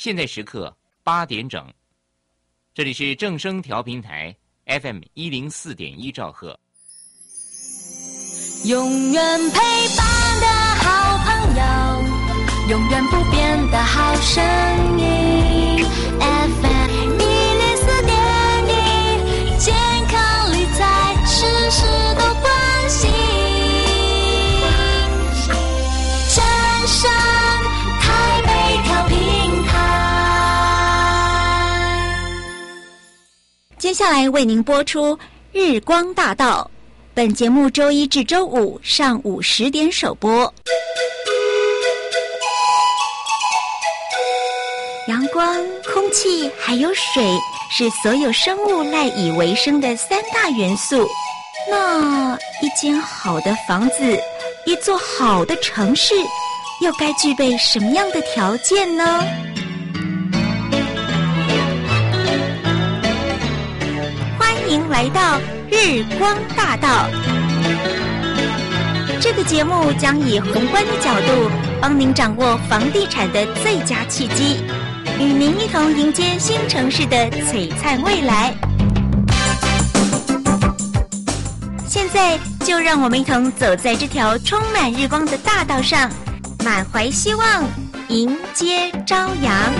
现在时刻8点整，这里是正声调频台 FM104.1兆赫。 永远陪伴的好朋友，永远不变的好声音。FM104.1，健康理财，事事都关心。正声台北调频台。 接下来为您播出《日光大道》。本节目周一至周五上午10点首播。阳光、空气还有水是所有生物赖以为生的3大元素。那一间好的房子，一座好的城市，又该具备什么样的条件呢？欢迎来到日光大道，这个节目将以宏观的角度帮您掌握房地产的最佳契机，与您一同迎接新城市的璀璨未来。现在就让我们一同走在这条充满日光的大道上，满怀希望，迎接朝阳。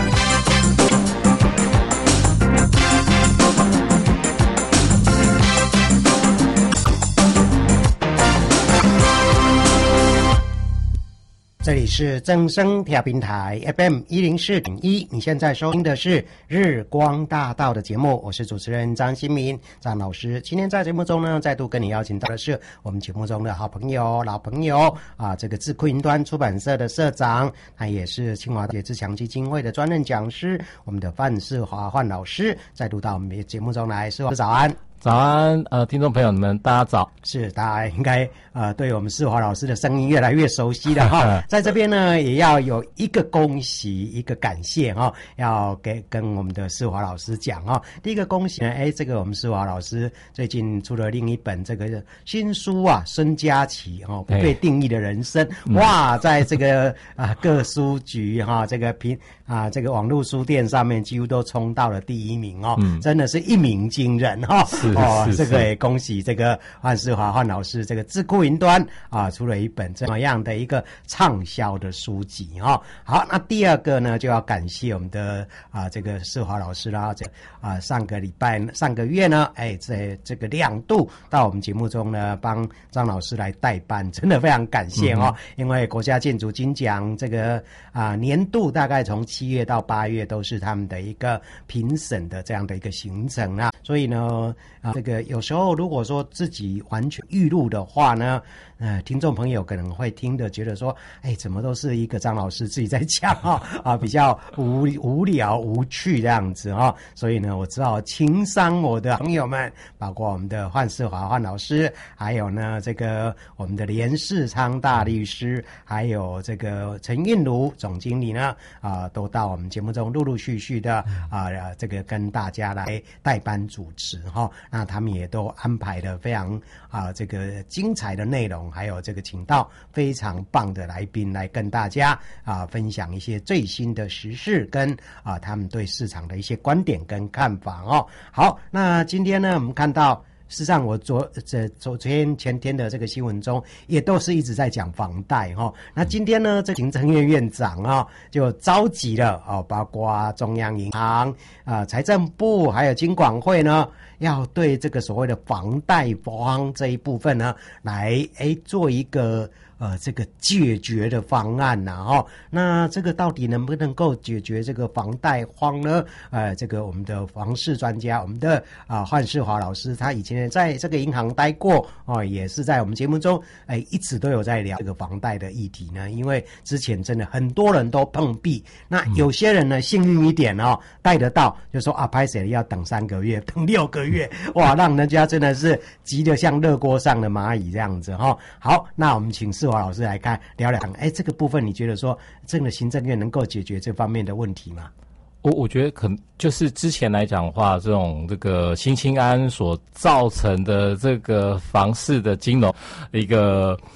这里是正声调频台 FM104.1，你现在收听的是日光大道的节目，我是主持人张新民张老师。今天在节目中呢，再度跟你邀请到的是我们节目中的好朋友老朋友啊，这个智库云端出版社的社长，他也是清华大学自强基金会的专任讲师，我们的范世华范老师再度到我们的节目中来。世华早安。 早安，听众朋友们，大家早。 是，大家应该对我们世华老师的声音越来越熟悉了哈。在这边呢，也要有一个恭喜，一个感谢哈，要跟我们的世华老师讲哈。第一个恭喜呢，这个我们世华老师最近出了另一本这个新书啊，孙佳琪不被定义的人生，哇，在这个各书局哈，这个这个网络书店上面几乎都冲到了第1名哦，真的是一鸣惊人哈。这个也恭喜这个范世华范老师，这个智库云端出了一本这么样的一个畅销的书籍哈。好，那第二个呢，就要感谢我们的这个世华老师啦，上个月呢，这个2度到我们节目中呢，帮张老师来代班，真的非常感谢哦。因为国家建筑金奖这个年度大概从7月到8月都是他们的一个评审的这样的一个行程啊，所以呢。这个有时候如果说自己完全预录的话呢，听众朋友可能会听得觉得说，怎么都是一个张老师自己在讲比较无聊无趣这样子所以呢，我只好情商我的朋友们，包括我们的范世华范老师，还有呢这个我们的连世昌大律师，还有这个陈韵如总经理呢都到我们节目中陆陆续续的这个跟大家来代班主持那他们也都安排了非常这个精彩的内容，还有这个请到非常棒的来宾来跟大家分享一些最新的时事跟他们对市场的一些观点跟看法好，那今天呢，我们看到事实上我前天的这个新闻中也都是一直在讲房贷那今天呢，这行政院院长就召集了包括中央银行财政部还有金管会呢，要对这个所谓的房贷荒这一部分呢，来做一个这个解决的方案那这个到底能不能够解决这个房贷荒呢？这个我们的房市专家，我们的范世华老师，他以前在这个银行待过也是在我们节目中一直都有在聊这个房贷的议题呢。因为之前真的很多人都碰壁，那有些人呢幸运一点贷得到，就说不好意思要等3个月，等6个月，哇，让人家真的是急得像热锅上的蚂蚁这样子好，那我们请世华老师来聊聊这个部分，你觉得说这个行政院能够解决这方面的问题吗？ 我觉得可能就是之前来讲的话，这个新青安所造成的这个房市的金融一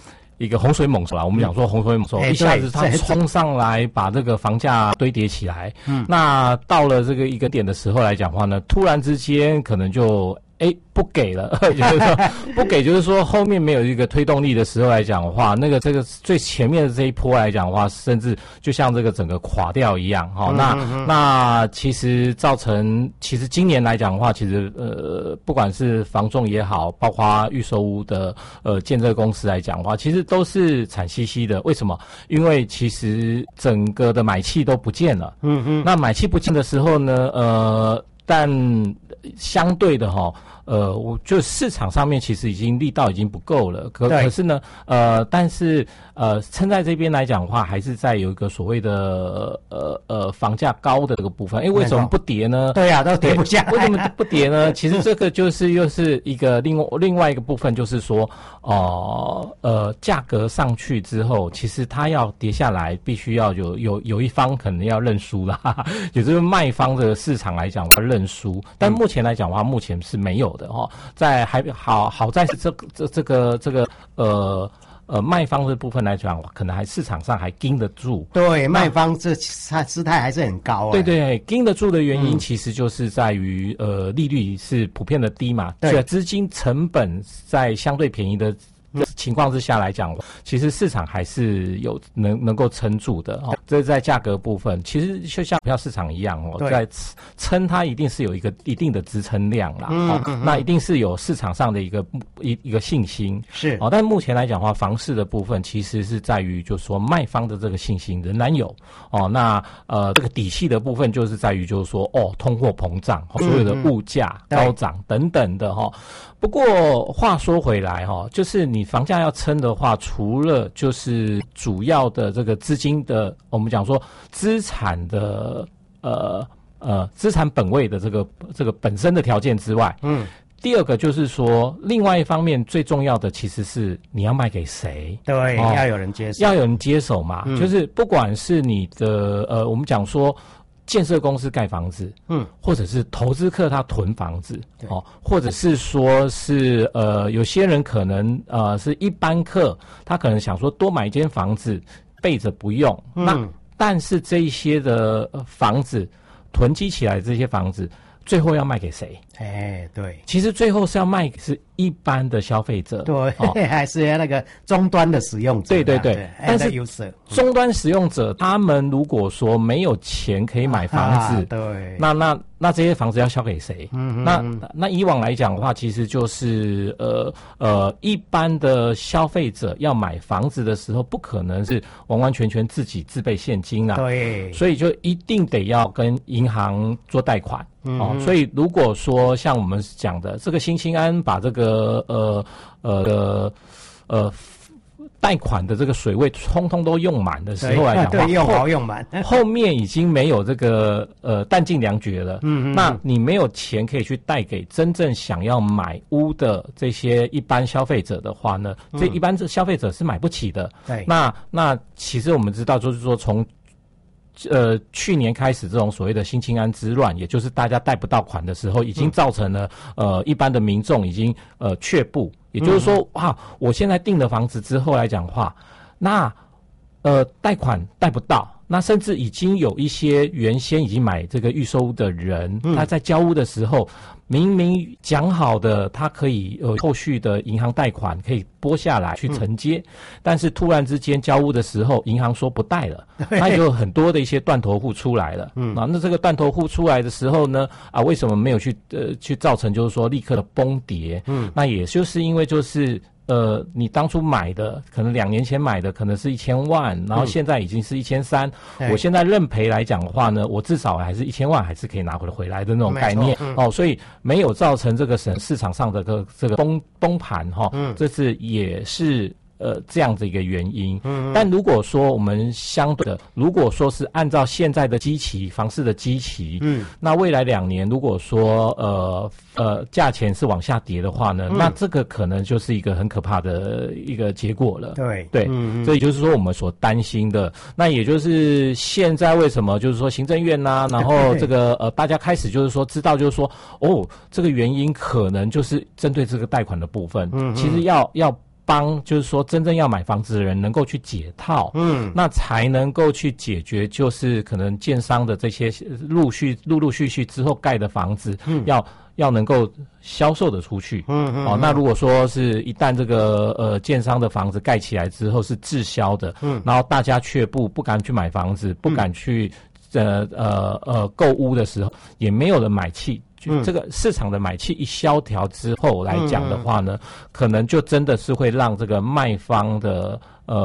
一个洪水猛兽啦，我们讲说洪水猛兽，一下子它冲上来，把这个房价堆叠起来。那到了这个一个点的时候来讲话呢，突然之间可能就不给了，就是说不给，就是说后面没有一个推动力的时候来讲的话，这个最前面的这一波来讲的话，甚至就像这个整个垮掉一样哈。那其实其实今年来讲的话，其实不管是房仲也好，包括预售屋的建设公司来讲的话，其实都是惨兮兮的。为什么？因为其实整个的买气都不见了。那买气不见的时候呢，但相对的我就市场上面其实力道已经不够了，可是呢，但是撑在这边来讲的话，还是在有一个所谓的房价高的这个部分。为什么不跌呢？ 对啊，都跌不下来。 为什么不跌呢？其实这个就是又是一个另外一个部分，就是说价格上去之后，其实它要跌下来，必须要有一方可能要认输啦，也就是卖方的市场来讲要认输。但目前来讲的话，目前是没有的在还好在是这个卖方的部分来讲，可能市场上还盯得住。 对，卖方它姿态还是很高。 对，盯得住的原因其实就是在于利率是普遍的低嘛，所以资金成本在相对便宜的情况之下来讲，其实市场还是有能够撑住的这在价格部分，其实就像股票市场一样在撑它一定是有一个一定的支撑量啦。那一定是有市场上的一个信心是但目前来讲的话，房市的部分其实是在于就是说卖方的这个信心仍然有那这个底气的部分就是在于就是说通货膨胀所有的物价高涨等等的不过话说回来就是你房价要撑的话，除了就是主要的这个资金的，我们讲说资产的资产本位的这个本身的条件之外，第二个就是说，另外一方面最重要的其实是你要卖给谁？ 对，要有人接手， 要有人接手嘛。就是不管是你的我们讲说建设公司盖房子，或者是投资客他囤房子，或者是说是有些人可能是一般客，他可能想说多买一间房子备着不用，但是这一些的房子囤积起来的这些房子，最后要卖给谁？ 对， 其实最后是要卖给是一般的消费者， 对，还是那个终端的使用者， 对，但是终端使用者他们如果说没有钱可以买房子， 对， 那这些房子要销给谁？那以往来讲的话，其实就是一般的消费者要买房子的时候，不可能是完完全全自己自备现金啦， 对， 所以就一定得要跟银行做贷款。所以如果说像我们讲的这个新青安把这个贷款的这个水位通通都用满的时候来讲的话， 用满， 后面已经没有这个弹尽粮绝了。那你没有钱可以去贷给真正想要买屋的这些一般消费者的话呢，这一般消费者是买不起的。 对， 那其实我们知道，就是说从去年开始这种所谓的新青安之乱，也就是大家贷不到款的时候，已经造成了一般的民众已经却步。也就是说，我现在订了房子之后来讲话，那贷款贷不到，那甚至已经有一些原先已经买这个预售屋的人，他在交屋的时候，明明讲好的他可以后续的银行贷款可以拨下来去承接，但是突然之间交屋的时候，银行说不贷了，那就很多的一些断头户出来了。那这个断头户出来的时候呢，为什么没有去造成就是说立刻的崩跌？那也就是因为就是你当初买的可能2年前买的可能是1000万，然后现在已经是1300，我现在认赔来讲的话呢，我至少还是1000万还是可以拿回来的那种概念。所以没有造成这个市场上的这个崩盘这是也是这样的一个原因。但如果说我们相对的，如果说是按照现在的基期，房市的基期，那未来2年如果说价钱是往下跌的话呢，那这个可能就是一个很可怕的一个结果了。 对， 这也就是说我们所担心的。那也就是现在为什么就是说行政院然后这个大家开始就是说知道就是说这个原因可能就是针对这个贷款的部分，其实要帮就是说真正要买房子的人能够去解套，那才能够去解决就是可能建商的这些陆陆续续之后盖的房子，要能够销售的出去，那如果说是一旦这个建商的房子盖起来之后是滞销的，然后大家却不敢去买房子，不敢去购屋的时候，也没有人买气。这个市场的买气一萧条之后来讲的话呢，可能就真的是会让这个卖方的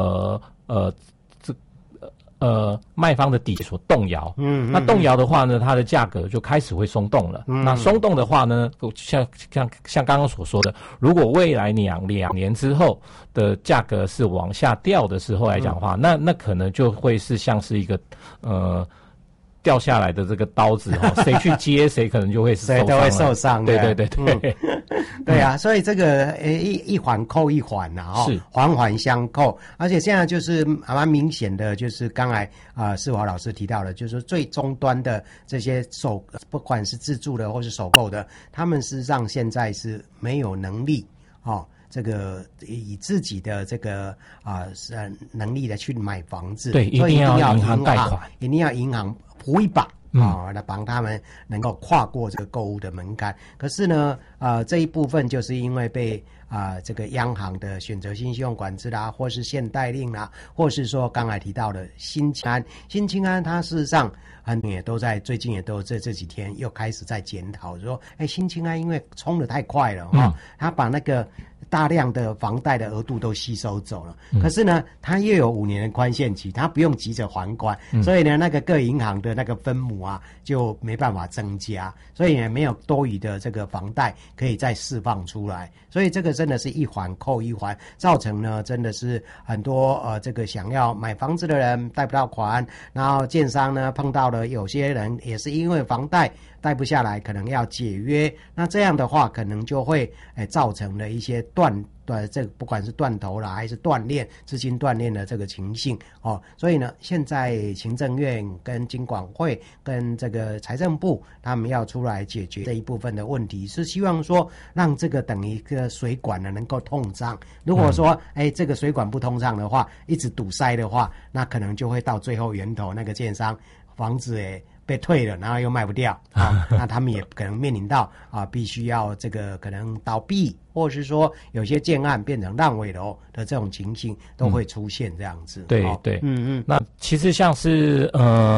卖方的底所动摇，那动摇的话呢，它的价格就开始会松动了。那松动的话呢，像刚刚所说的，如果未来两年之后的价格是往下掉的时候来讲的话，那可能就会是像是一个掉下来的这个刀子谁去接谁可能就会受伤，谁都会受伤的。 对， 对啊，所以这个一环扣一环啊， 是环环相扣。而且现在就是蛮明显的，就是刚才世华老师提到的，就是最终端的这些不管是自住的或是首购的，他们事实上现在是没有能力这个以自己的这个能力来去买房子， 对，一定要银行贷款， 一定要银行扶一把来帮他们能够跨过这个购物的门槛。可是呢，这一部分就是因为被这个央行的选择性信用管制啦，或是限贷令啦，或是说刚才提到的新青安，它事实上也都在最近也都这几天又开始在检讨说，新青安因为冲得太快了他把那个大量的房贷的额度都吸收走了，可是呢，它又有5年的宽限期，它不用急着还款，所以呢，那个各银行的那个分母就没办法增加，所以也没有多余的这个房贷可以再释放出来，所以这个真的是一环扣一环，造成呢真的是很多这个想要买房子的人贷不到款，然后建商呢碰到了有些人也是因为房贷贷不下来，可能要解约，那这样的话可能就会造成了一些这个不管是断头啦还是资金断裂的这个情形所以呢，现在行政院跟金管会跟这个财政部他们要出来解决这一部分的问题，是希望说让这个等于一个水管呢能够通畅。如果说这个水管不通畅的话，一直堵塞的话，那可能就会到最后源头那个建商房子被退了，然后又卖不掉那他们也可能面临到必须要这个可能倒闭，或者是说有些建案变成烂尾楼的这种情形都会出现这样子。 对，那其实像是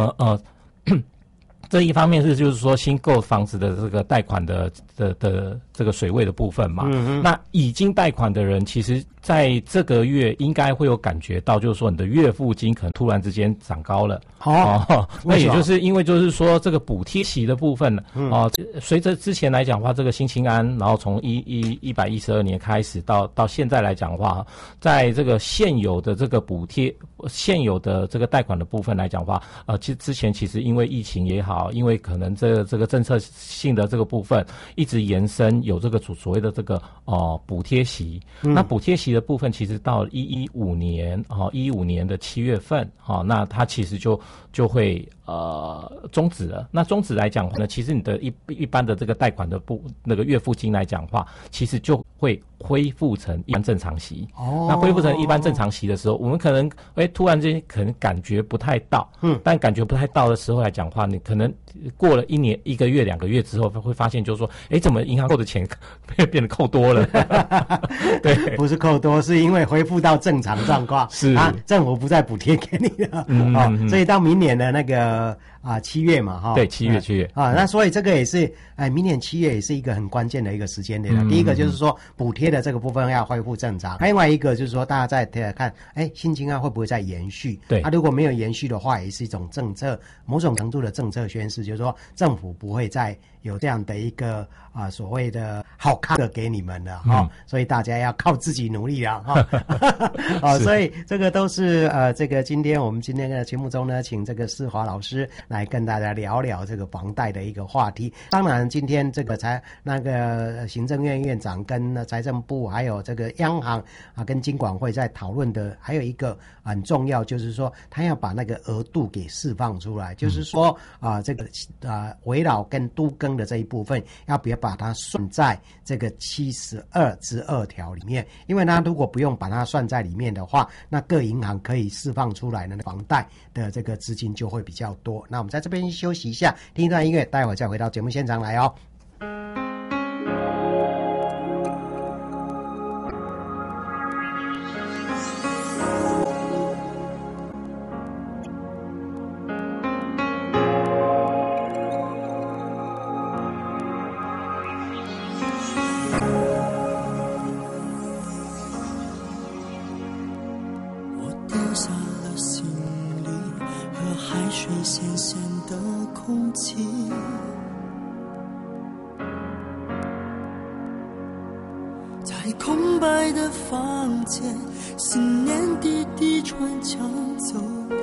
这一方面是就是说新购房子的这个贷款的这个水位的部分嘛，那已经贷款的人其实在这个月应该会有感觉到，就是说你的月付金可能突然之间涨高了那也就是因为就是说这个补贴期的部分随着之前来讲的话，这个新青安然后从112年开始到现在来讲的话，在这个现有的这个补贴现有的这个贷款的部分来讲的话其实之前其实因为疫情也好，因为可能这个政策性的这个部分一直延伸，有这个所谓的这个补贴息那补贴息的部分其实到115年的7月份那它其实就会终止了。那终止来讲呢，其实你的一般的这个贷款的那个月付金来讲的话，其实就会恢复成一般正常息那恢复成一般正常息的时候，我们可能突然间可能感觉不太到但感觉不太到的时候来讲的话，你可能过了1年1个月2个月之后会发现就是说怎么银行扣的钱变得扣多了对， 不是扣多，是因为恢复到正常状况是政府不再补贴给你了所以到明年的那个7月嘛对7月那所以这个也是明年7月也是一个很关键的一个时间点第一个就是说补贴的这个部分要恢复正常，另外一个就是说大家在看新青安会不会再延续， 对如果没有延续的话，也是一种政策，某种程度的政策宣示，就是说政府不会再有这样的一个所谓的好看的给你们了所以大家要靠自己努力了所以这个都是这个我们今天的节目中呢，请这个世华老师来跟大家聊聊这个房贷的一个话题。当然，今天这个行政院院长跟财政部还有这个央行跟金管会在讨论的，还有一个很重要，就是说他要把那个额度给释放出来，就是说这个危老跟都更的这一部分，要不要把它算在这个72条里面？因为他如果不用把它算在里面的话，那各银行可以释放出来的房贷的这个资金就会比较多。那我们在这边休息一下，听一段音乐，待会儿再回到节目现场来哦。 空白的房间，思念滴滴穿墙走遍，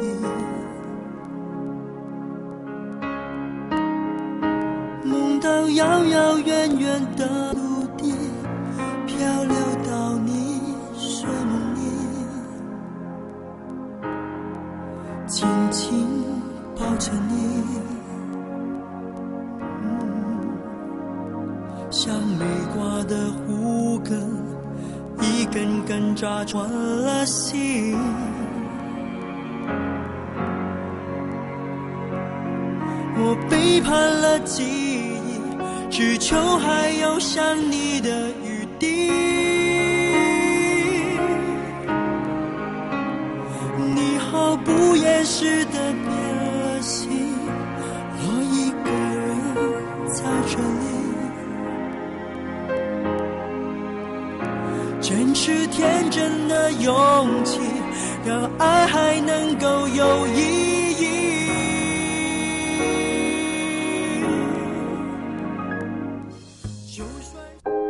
梦到遥遥远远的陆地，漂流到你睡梦里，紧紧抱着你，像没挂的湖根，一根根扎穿了心。我背叛了记忆，只求还有想你的余地。你毫不掩饰的变了心，我一个人在这里。真是天真的勇气，让爱还能够有意义。就算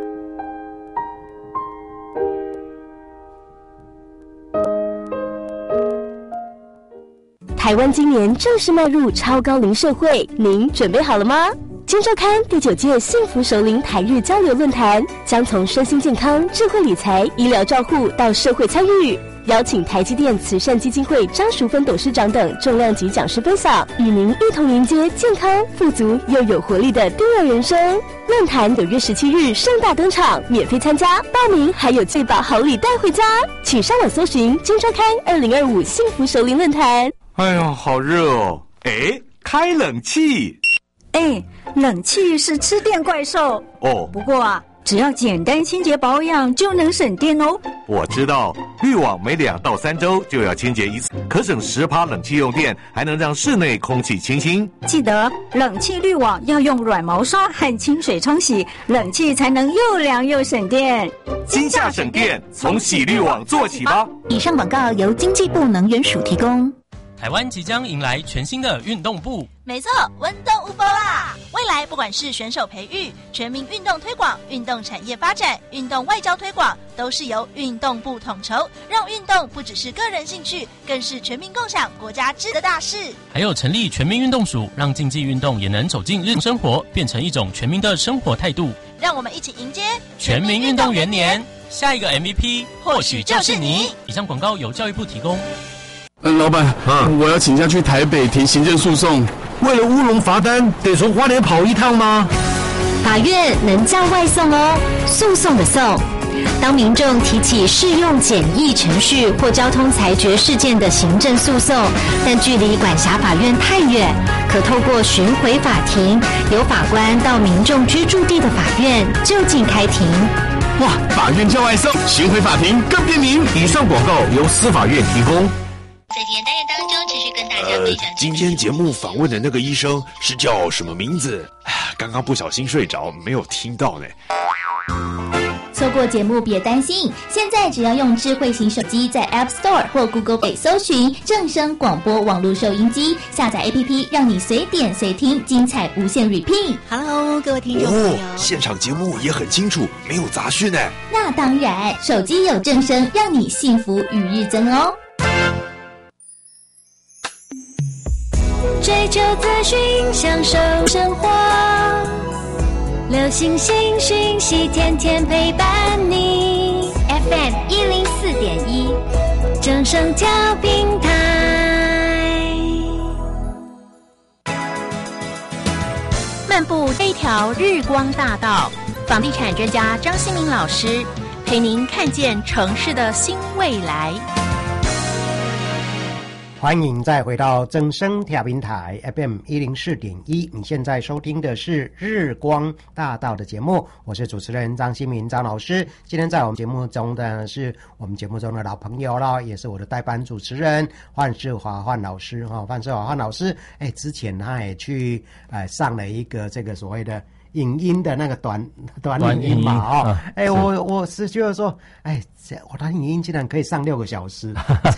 台湾今年正式迈入超高龄社会，您准备好了吗？今周刊第9届幸福熟龄台日交流论坛将从身心健康、智慧理财、医疗照护到社会参与，邀请台积电慈善基金会张淑芬董事长等重量级讲师分享，与您一同迎接健康、富足又有活力的第二人生。论坛9月17日盛大登场，免费参加，报名还有最把好礼带回家。请上网搜寻今周刊2025幸福熟龄论坛。 哎呀，好热哦！哎，开冷气。 哎，冷气是吃电怪兽哦。 不过啊，只要简单清洁保养就能省电哦。 我知道，滤网每2到3周就要清洁一次，可省10%冷气用电，还能让室内空气清新。 记得冷气滤网要用软毛刷和清水冲洗，冷气才能又凉又省电。 今夏省电，从洗滤网做起吧。 以上广告由经济部能源署提供。 台湾即将迎来全新的运动部， 没错，温动无波啦！未来不管是选手培育、全民运动推广、运动产业发展、运动外交推广，都是由运动部统筹，让运动不只是个人兴趣，更是全民共享、国家志的大事。 还有成立全民运动署，让竞技运动也能走进日常生活，变成一种全民的生活态度。 让我们一起迎接全民运动元年，下一个 MVP 或许就是你。以上广告由教育部提供。 老板，我要请假去台北提行政诉讼。 为了乌龙罚单，得从花莲跑一趟吗？ 法院能叫外送哦，诉讼的讼。当民众提起适用简易程序或交通裁决事件的行政诉讼，但距离管辖法院太远，可透过巡回法庭，由法官到民众居住地的法院就近开庭。 哇，法院叫外送，巡回法庭更便民。 以上广告由司法院提供。 在今天单元当中，继续跟大家分享。 今天节目访问的那个医生是叫什么名字？刚刚不小心睡着，没有听到呢。 错过节目别担心，现在只要用智慧型手机在 App Store 或 Google Play 搜寻正声广播网络收音机，下载 APP， 让你随点随听，精彩无限 repeat。Hello， 各位听众朋友， 现场节目也很清楚，没有杂讯呢。 那当然，手机有正声，让你幸福与日增哦。 追求资讯，享受生活。流星星讯息，天天陪伴你。FM 104.1，正声调频台。 漫步这一条日光大道，房地产专家张新民老师陪您看见城市的新未来。 欢迎再回到正声调频台 FM 104.1，你现在收听的是日光大道的节目，我是主持人张新民张老师。今天在我们节目中的是我们节目中的老朋友了，也是我的代班主持人范世华范老师范世华范老师，之前他也去上了一个这个所谓的影音的那个短影音嘛我是觉得说，我短影音竟然可以上6个小时，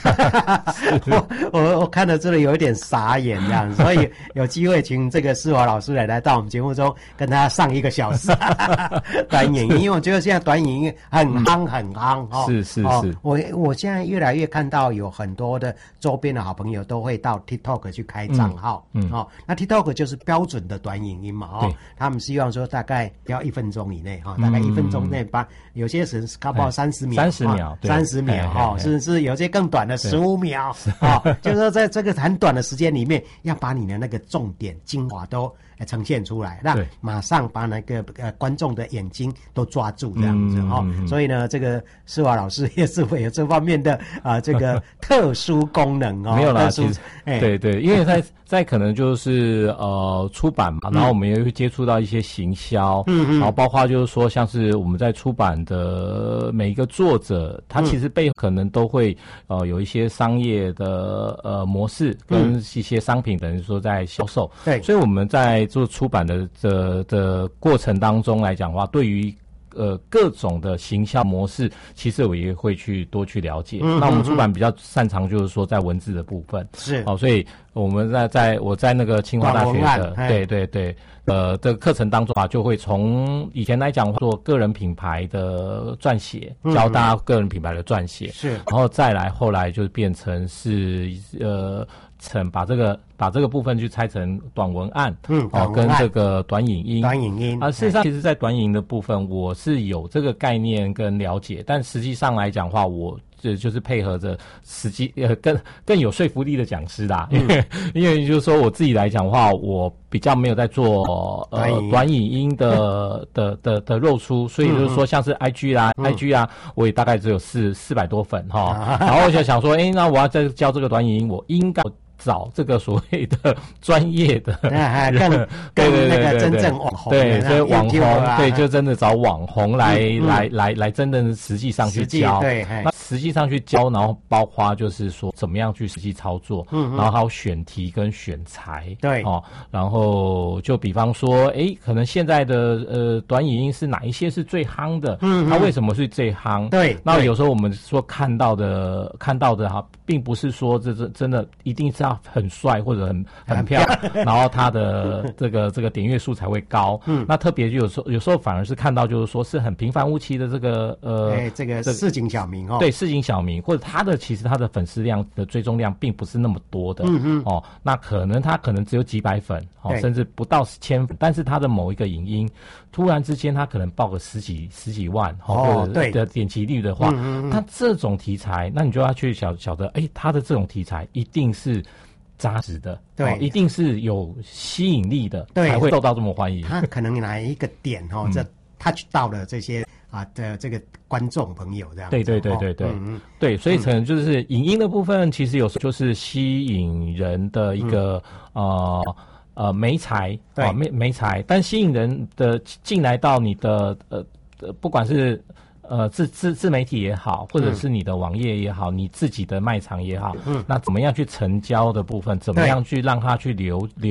我看了真的有一点傻眼这样，所以有机会请这个世华老师来到我们节目中跟大家上1个小时短影音，因为我觉得现在短影音很夯是我现在越来越看到有很多的周边的好朋友都会到 TikTok 去开账号，那 TikTok 就是标准的短影音嘛他们希望说大概要1分钟以内大概1分钟内把有些是搞不好30秒30秒甚至有些更短的15秒就是说在这个很短的时间里面要把你的那个重点精华都呈现出来，让马上把那个观众的眼睛都抓住这样子所以呢这个世华老师也是会有这方面的这个特殊功能没有啦，其实对，因为在可能就是出版嘛，然后我们也会接触到一些行销，然后包括就是说像是我们在出版的每一个作者，他其实背后可能都会有一些商业的模式跟一些商品等于说在销售，对，所以我们在做出版的过程当中来讲的话，对于各种的行销模式，其实我也会多去了解。那我们出版比较擅长就是说在文字的部分，是所以我们我在那个清华大学的对的课程当中就会从以前来讲做个人品牌的撰写，教大家个人品牌的撰写，是，然后再来后来就变成是把这个部分去拆成短文案，跟这个短影音事实上其实在短影音的部分我是有这个概念跟了解，但实际上来讲的话我就是配合着实际更有说服力的讲师啦，因为就是说我自己来讲的话，我比较没有在做短影音的露出，所以就是说像是 IG 啊，我也大概只有400多粉然后我就想说那我要再教这个短影音，我应该找这个所谓的专业的更那个真正网红，对，所以网红对，就真的找网红来真正实际上去教，对，那实际上去教，然后包括就是说怎么样去实际操作，然后还有选题跟选材，对然后就比方说可能现在的短影音是哪一些是最夯的，它为什么是最夯？对，那有时候我们说看到的并不是说这真的一定是要很帅或者很漂亮，然后他的这个点阅数才会高。那特别就有时候反而是看到就是说是很平凡无奇的这个这个市井小民对市井小民，或者其实他的粉丝量的追踪量并不是那么多的那可能只有几百粉甚至不到1000粉，但是他的某一个影音突然之间他可能爆个十几万或者的点击率的话，那这种题材那你就要去晓得他的这种题材一定是扎实的，对，一定是有吸引力的，才会受到这么欢迎。他可能哪一个点这 touch 到了这些的这个观众朋友这样。对，所以可能就是影音的部分，其实有时候就是吸引人的一个媒材，媒材，但吸引人的进来到你的不管是自媒体也好，或者是你的网页也好，你自己的卖场也好，那怎么样去成交的部分，怎么样去让它去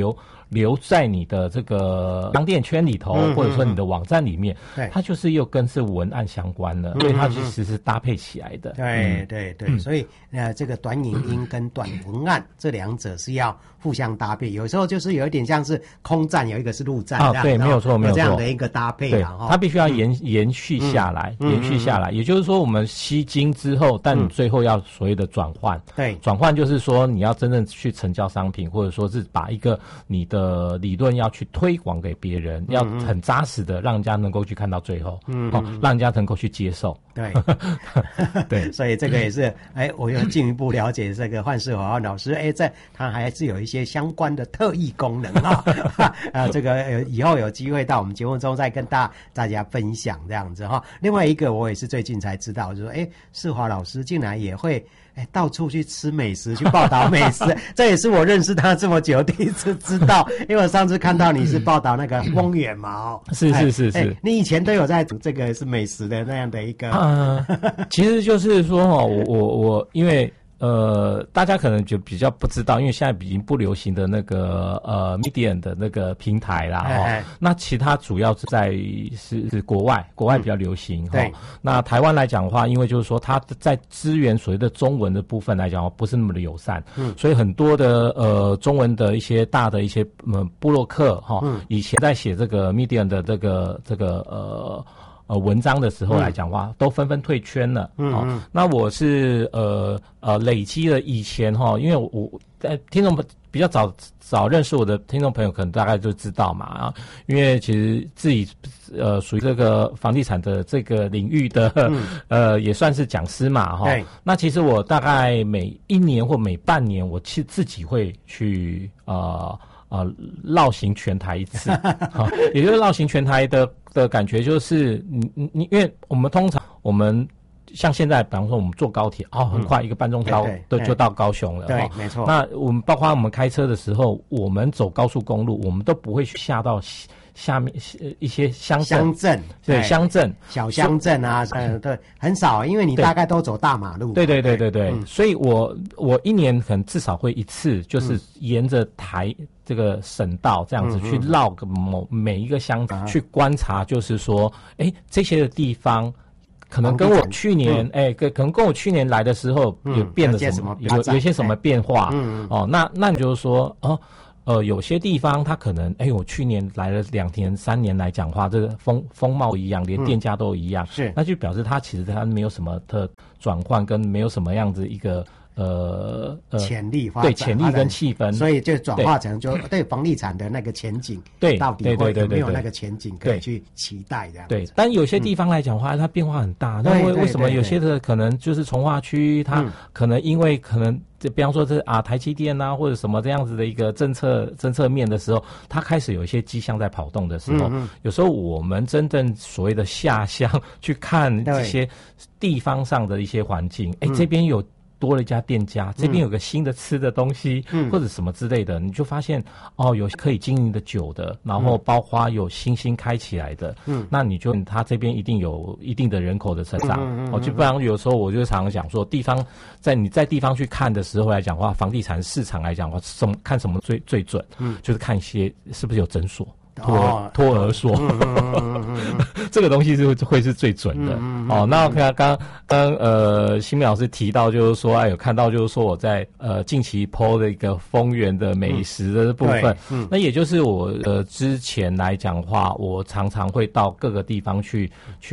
留在你的这个商店圈里头，或者说你的网站里面，它就是又跟是文案相关的，所以它其实是搭配起来的。 对，所以这个短影音跟短文案这两者是要互相搭配，有时候就是有一点像是空战，有一个是陆战啊，对，没有错， 这样的一个搭配对，它必须要延续下来，延续下来。也就是说，我们吸金之后，但你最后要所谓的转换， 对， 转换就是说你要真正去成交商品，或者说是把一个你的理论要去推广给别人，要很扎实的让人家能够去看到最后，让人家能够去接受。 对， 对， 所以这个也是，我又进一步了解这个幻世华老师，他还是有一些相关的特异功能这个以后有机会到我们节目中再跟大家分享这样子哈。另外一个我也是最近才知道，就是说，世华老师竟然也会到处去吃美食，去报道美食，这也是我认识他这么久第一次知道。因为我上次看到你是报道那个丰原嘛， 是， 你以前都有在这个是美食的那样的一个。 其实就是说我因为大家可能就比较不知道，因为现在已经不流行的那个Medium 的那个平台啦，那其他主要是国外比较流行哈。那台湾来讲的话，因为就是说它在资源所谓的中文的部分来讲不是那么的友善，所以很多的中文的一些大的一些部落客以前在写这个 Medium 的这个文章的时候来讲话，都纷纷退圈了。那我是累积了以前因为我听众比较早认识我的听众朋友，可能大概就知道嘛因为其实自己属于这个房地产的这个领域的也算是讲师嘛那其实我大概每一年或每半年，我其实自己会去绕行全台一次也就是绕行全台的感觉就是你因为我们通常像现在比方说我们坐高铁很快1个半钟头就到高雄了， 对，没错。 那我们包括我们开车的时候，我们走高速公路，我们都不会去下到下面一些乡镇，对，乡镇小乡镇啊，对，很少，因为你大概都走大马路。 对，所以我一年可能至少会一次，就是沿着这个省道这样子去绕个每一个乡去观察，就是说，这些的地方。可能跟我去年，可能跟我去年来的时候有变了什么，有些什么变化，那你就是说，有些地方它可能，我去年来了2年3年来讲话，这个风貌一样，连店家都一样， 是， 那就表示它其实它没有什么的转换，跟没有什么样子一个。 潜力发展， 对潜力跟气氛， 所以就转化成就对房地产的那个前景， 对， 到底会有没有那个前景可以去期待这样子？ 对，但有些地方来讲的话，它变化很大。那为什么有些的可能就是从化区，它可能因为可能就比方说这台积电啊或者什么这样子的一个政策面的时候，它开始有一些迹象在跑动的时候，有时候我们真正所谓的下乡去看这些地方上的一些环境，这边有。多了一家店家，这边有个新的吃的东西，或者什么之类的，你就发现有可以经营的久的，然后包括有新开起来的，那你就他这边一定有一定的人口的成长，就不然有时候我就常常讲说，你在地方去看的时候来讲话，房地产市场来讲话，看什么最准，就是看一些是不是有诊所。托儿所，这个东西就会是最准的。那刚新明老师提到，就是说有看到，就是说我在近期 po 的一个丰原的美食的部分，那也就是我之前来讲话，我常常会到各个地方去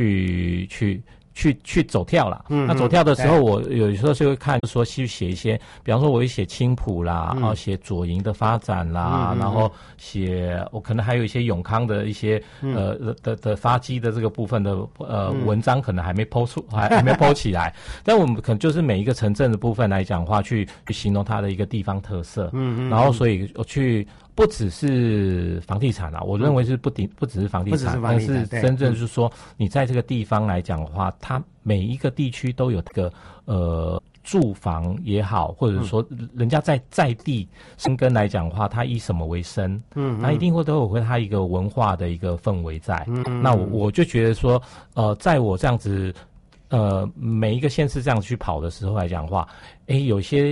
走跳啦。那走跳的时候，我有时候就会看说去写一些，比方说我会写青埔啦，写左营的发展啦，然后我可能还有一些永康的一些的发迹的这个部分的文章，可能还没 po 起来。但我们可能就是每一个城镇的部分来讲的话，去形容它的一个地方特色。然后所以我去。不只是房地产啦，我认为是不只是房地产，而是真正就是说，你在这个地方来讲的话，它每一个地区都有这个住房也好，或者说人家在地生根来讲的话，它以什么为生？那一定都有它一个文化的一个氛围在。那我就觉得说，在我这样子每一个县市这样去跑的时候来讲的话，有些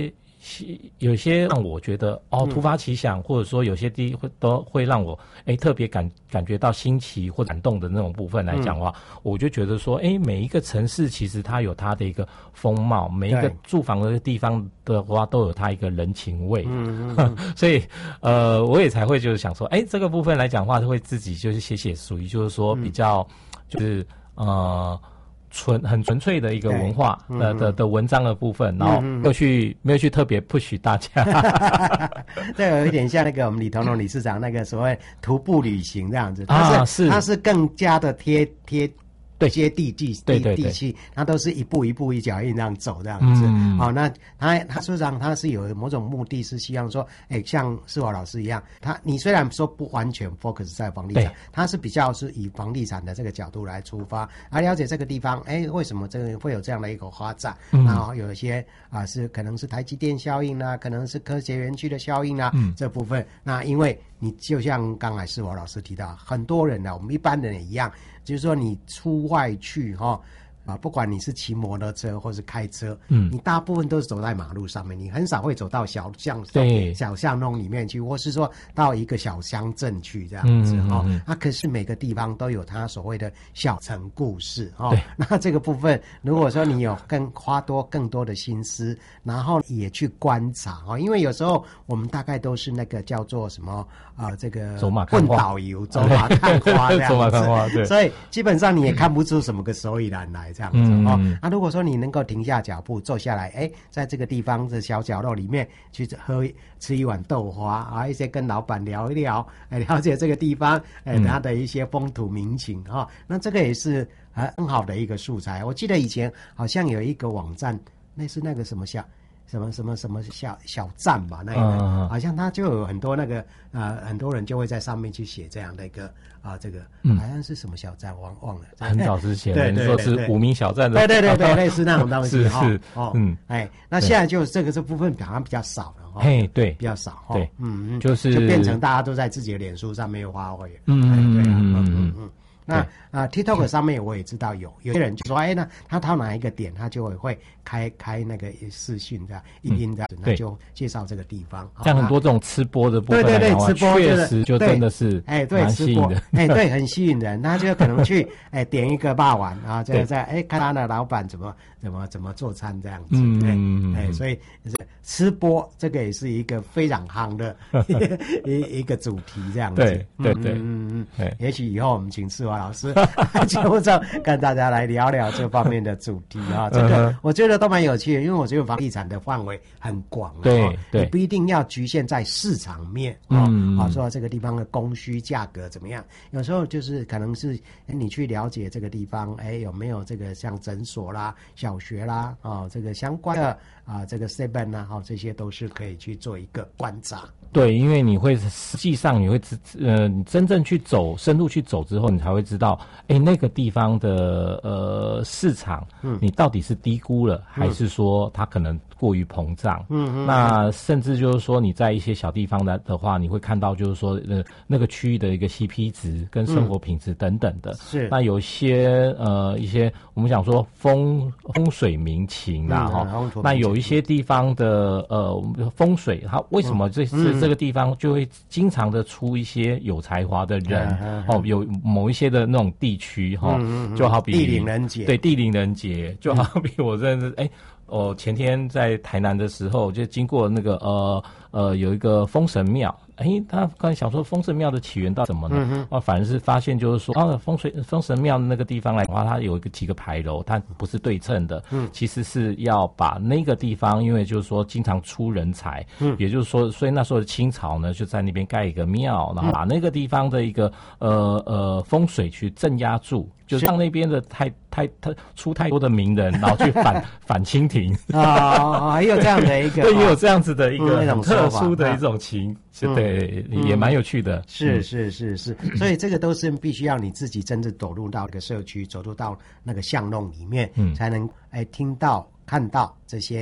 有些让我觉得突发奇想，或者说有些都会让我特别感觉到新奇或感动的那种部分来讲的话，我就觉得说每一个城市其实它有它的一个风貌，每一个住房的地方的话都有它一个人情味，所以我也才会就是想说这个部分来讲的话，会自己就是写属于就是说比较就是很纯粹的一个文化的文章的部分，然后没有去特别 push 大家， 这有一点像那个我们李同荣理事长那个所谓徒步旅行这样子，它是更加的贴接地气，它都是一步一步一脚印这样走这样子。那他事实上他是有某种目的，是希望说，像世华老师一样，你虽然说不完全 focus 在房地产，他是比较是以房地产的这个角度来出发，而了解这个地方，为什么这个会有这样的一个发展？然后有一些是可能是台积电效应啊，可能是科学园区的效应啊，这部分。那因为你就像刚才世华老师提到，很多人我们一般人也一样。就是说，你出外去不管你是骑摩托车或是开车，你大部分都是走在马路上面，你很少会走到小巷弄里面去，或是说到一个小乡镇去这样子可是每个地方都有它所谓的小城故事那这个部分，如果说你有花更多的心思，然后也去观察因为有时候我们大概都是那个叫做什么这个混导游走马看花这样子，所以基本上你也看不出什么个所以然来。这样子如果说你能够停下脚步坐下来，在这个地方的小角落里面去吃一碗豆花一些跟老板聊一聊，了解这个地方它的一些风土民情那这个也是很好的一个素材。我记得以前好像有一个网站，类似那个什么小站吧，那个好像他就有很多那个很多人就会在上面去写这样的一个这个好像是什么小站忘了， 很早之前你说是无名小站的， 对，类似那种东西是那现在就这部分好像比较少了对， 比较少对， 就变成大家都在自己的脸书上面发挥那TikTok 上面我也知道有些人就说那他到哪一个点他就会开那个视讯这样影音这样子，那就介绍这个地方。 像很多这种吃播的部分， 对，吃播确实就真的是蛮吸引人， 对，很吸引人。那就可能去点一个霸王这个在看他的老板怎么做餐这样子，所以吃播这个也是一个非常夯的一个主题这样子。 对， 也许以后我们请世华老师节目上跟大家来聊聊这方面的主题这个我觉得都蛮有趣的，因为我觉得房地产的范围很广对， 你不一定要局限在市场面说这个地方的供需价格怎么样，有时候就是可能是你去了解这个地方有没有这个像诊所啦、小学啦这个相关的这个 7 这些都是可以去做一个观察。 对，因为你会实际上你会你真正去走深入去走之后，你才会知道那个地方的市场你到底是低估了还是说它可能过于膨胀。那甚至就是说你在一些小地方的话，你会看到就是说那个区域的一个 CP 值跟生活品质等等的。 是。 那有一些我们讲说风水民情那有一些地方的风水，它为什么这个地方就会经常的出一些有才华的人有某一些的那种地区就好比地灵人杰， 对，地灵人杰，就好比我认识前天在台南的时候，就经过那个有一个封神庙，他刚才想说封神庙的起源到什么呢？反而是发现就是说封神庙那个地方来的话，它有几个牌楼，它不是对称的，其实是要把那个地方，因为就是说经常出人才，也就是说，所以那时候的清朝呢就在那边盖一个庙，然后把那个地方的一个风水去镇压住。就让那边的太出太多的名人，然后去反清廷也有这样的一个， 对，也有这样子的一个很特殊的一种情，对，也蛮有趣的。 是，所以这个都是必须要你自己真正走入到一个社区，走入到那个巷弄里面，才能听到看到这些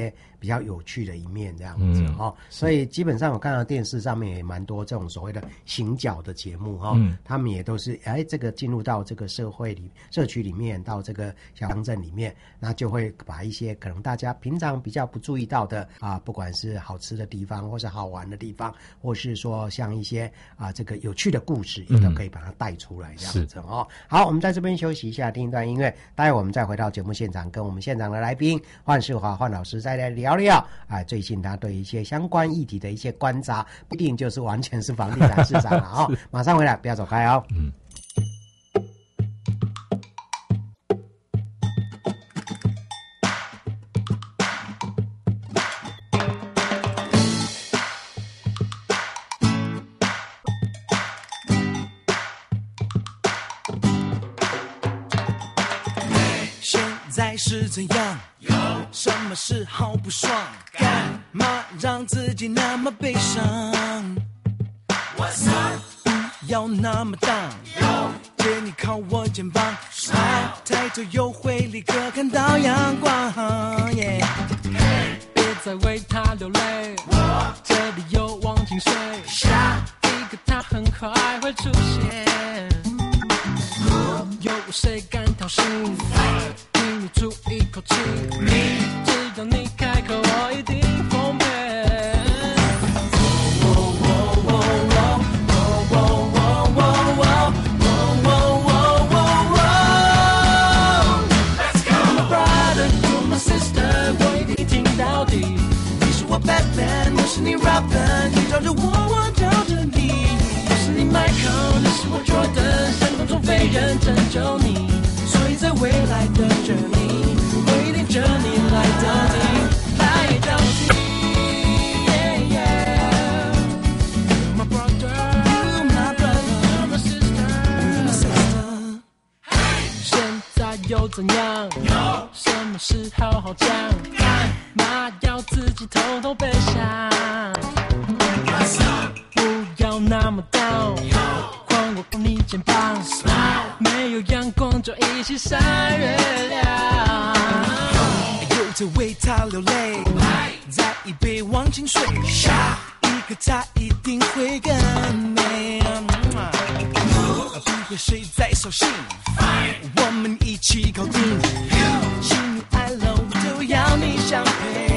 比较有趣的一面这样子所以基本上我看到电视上面也蛮多这种所谓的行脚的节目他们也都是这个进入到这个社区里面，到这个小乡镇里面，那就会把一些可能大家平常比较不注意到的不管是好吃的地方，或是好玩的地方，或是说像一些这个有趣的故事，也都可以把它带出来这样子好，我们在这边休息一下，听一段音乐，待会我们再回到节目现场，跟我们现场的来宾换世华换老师再来聊聊最近他对一些相关议题的一些观察，不一定就是完全是房地产市场了马上回来，不要走开是怎样？有什么事好不爽？干嘛让自己那么悲伤 ？What's up？ 不要那么down，借你靠我肩膀，抬头又会立刻看到阳光。 别再为他流泪，这里有忘情水，下一个他很快会出现。有谁敢挑衅？你出一口气，只要你开口，我一定奉陪。Let's go, my brother, you're my sister， 我一定听到底。你是我 Batman， 我是你 Robin， 你罩着我，我罩着你。我是你 Michael， 你是我 Jordan， 像空中飞人拯救你。所以在未来的这里，我一定着你来到底，来到底。My brother, you my brother, my sister, my sister. 现在又怎样？有什么事好好讲？干嘛要自己偷偷悲伤？不要那么down，换我帮你肩膀。没有阳光就一起晒月亮， 有着为他流泪，再一杯忘情水，下一个他一定会更美。不会谁在扫兴，我们一起搞定。喜怒哀乐我都要你相陪。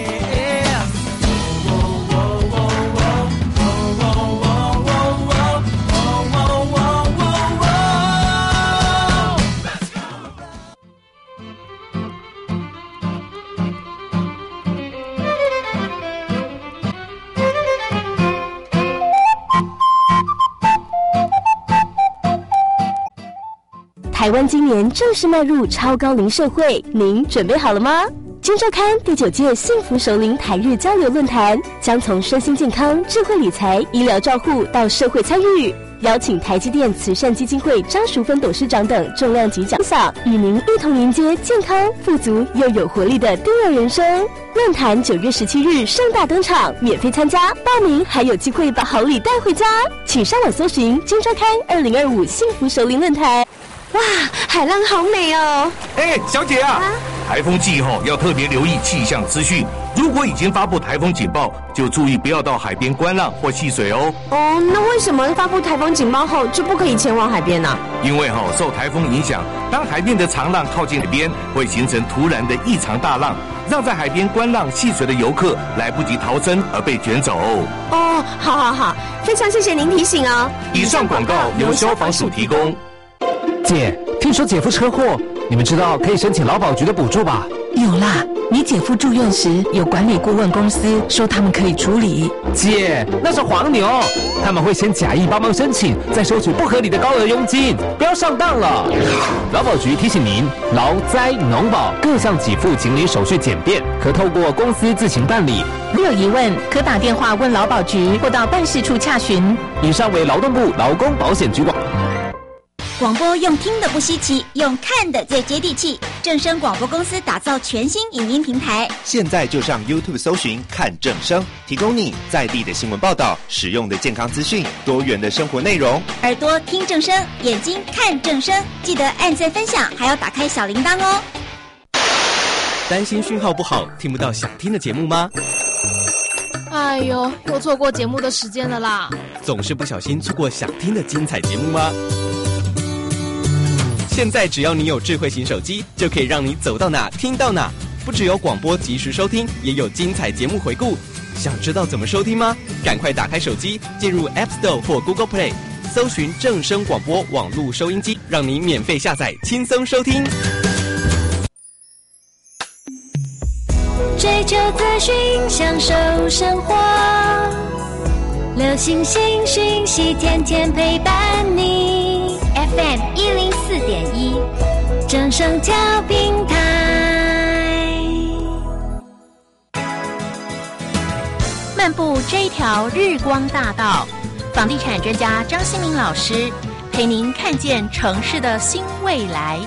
台湾今年正式迈入超高龄社会，您准备好了吗？今周刊第9届幸福熟龄台日交流论坛将从身心健康、智慧理财、医疗照护到社会参与，邀请台积电慈善基金会张淑芬董事长等重量级讲赏，与您一同迎接健康、富足又有活力的第二人生。论坛9月17日盛大登场，免费参加，报名还有机会把好礼带回家。请上网搜寻今周刊2025幸福熟龄论坛。哇，海浪好美哦！ 小姐台风季后要特别留意气象资讯。如果已经发布台风警报，就注意不要到海边观浪或戏水哦。 那为什么发布台风警报后就不可以前往海边呢？ 因为受台风影响，当海面的长浪靠近海边，会形成突然的异常大浪，让在海边观浪戏水的游客来不及逃生而被卷走。 好，非常谢谢您提醒哦。 以上广告由消防署提供。 姐，听说姐夫车祸，你们知道可以申请劳保局的补助吧？ 有啦，你姐夫住院时有管理顾问公司说他们可以处理。 姐，那是黄牛，他们会先假意帮忙申请，再收取不合理的高额佣金，不要上当了。劳保局提醒您，劳灾农保各项给付请领手续简便，可透过公司自行办理。 如有疑问，可打电话问劳保局或到办事处洽询。 以上为劳动部劳工保险局广。 广播用听的不稀奇，用看的最接地气。正声广播公司打造全新影音平台， 现在就上 YouTube 搜寻看正声，提供你在地的新闻报道、实用的健康资讯、多元的生活内容。 耳朵听正声，眼睛看正声，记得按赞分享，还要打开小铃铛哦。 担心讯号不好，听不到想听的节目吗？ 哎呦，又错过节目的时间了啦！ 总是不小心错过想听的精彩节目吗？现在只要你有智慧型手机，就可以让你走到哪听到哪。不只有广播及时收听，也有精彩节目回顾。想知道怎么收听吗？赶快打开手机，进入 App Store 或 Google Play， 搜寻正声广播网络收音机，让你免费下载，轻松收听。 追求资讯，享受生活，流行新讯息，天天陪伴你。FM 104.1，正声调频台。 漫步这一条日光大道，房地产专家张新民老师陪您看见城市的新未来。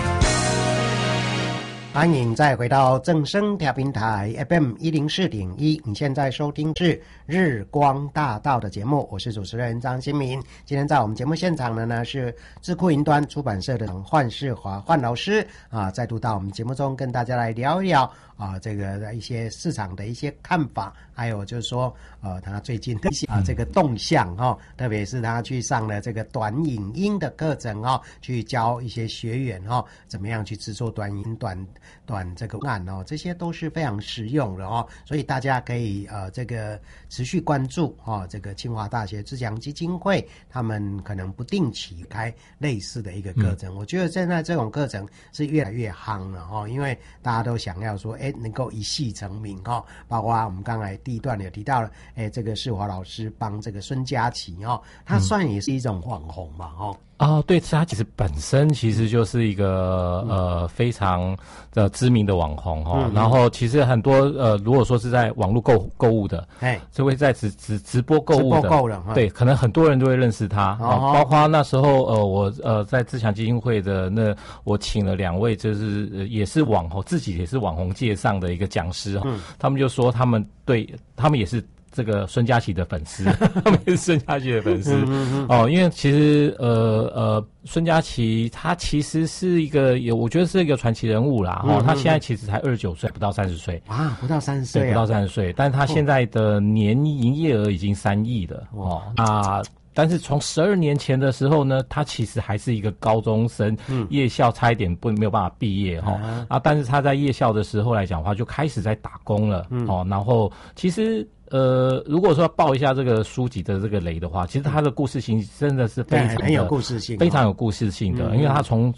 欢迎再回到正声调频台 FM 104.1，你现在收听是日光大道的节目，我是主持人张新民。今天在我们节目现场的呢是智库云端出版社的换世华换老师啊，再度到我们节目中跟大家来聊一聊啊这个一些市场的一些看法，还有就是说他最近的一些这个动向特别是他去上了这个短影音的课程去教一些学员怎么样去制作短影短这个案这些都是非常实用的所以大家可以这个持续关注这个清华大学自强基金会他们可能不定期开类似的一个课程。我觉得现在这种课程是越来越夯了因为大家都想要说能够一夕成名包括我们刚才第一段有提到了这个世华老师帮这个孙佳琪他算也是一种网红嘛对，他其实本身其实就是一个非常知名的网红然后其实很多如果说是在网络购物的，就会在直播购物的，对，可能很多人都会认识他包括那时候我在自强基金会的我请了2位就是也是网红，自己也是网红界上的一个讲师他们就说他们也是这个孙佳琪的粉丝，他们是孙佳琪的粉丝因为其实孙佳琪他其实是一个我觉得是一个传奇人物啦他现在其实才29岁，不到30岁啊，不到30岁， 对，不到30岁，但他现在的年营业额已经3亿了但是从12年前的时候呢，他其实还是一个高中生，夜校差一点没有办法毕业但是他在夜校的时候来讲的话，就开始在打工了然后其实如果说要报一下这个书籍的这个雷的话，其实他的故事性真的是非常很有故事性， 非常有故事性的因为他从